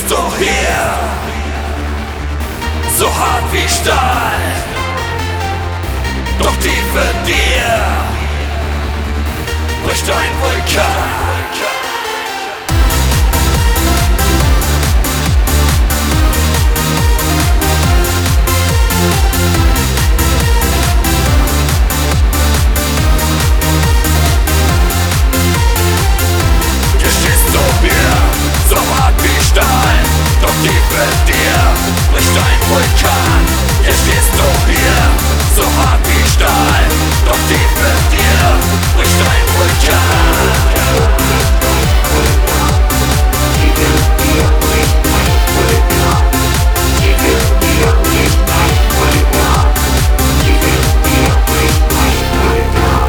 stehst du hier, so hart wie Stahl, doch tief in dir bricht ein Vulkan. So hart wie Stahl, doch tief in dir bricht ein Vulkan. Jetzt stehst du hier, so hart wie Stahl, doch tief in dir bricht ein Vulkan. Tief in dir bricht ein Vulkan. Tief in dir bricht ein Vulkan. Tief in dir bricht ein Vulkan.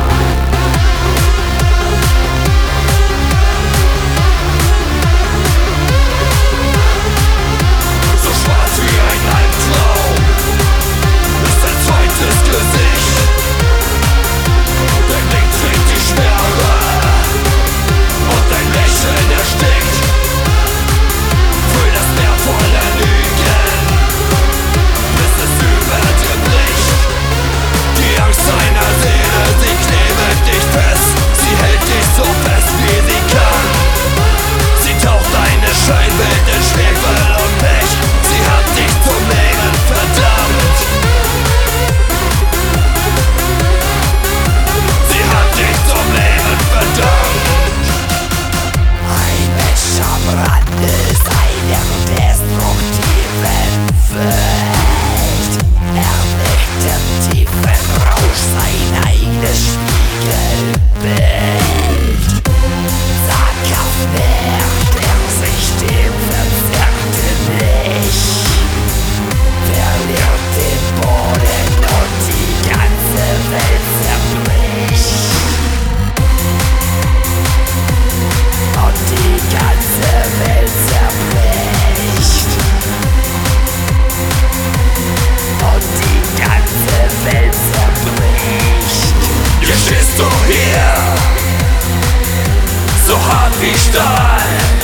Wie Stahl,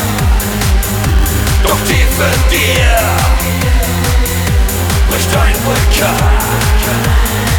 doch tief in dir bricht ein Vulkan.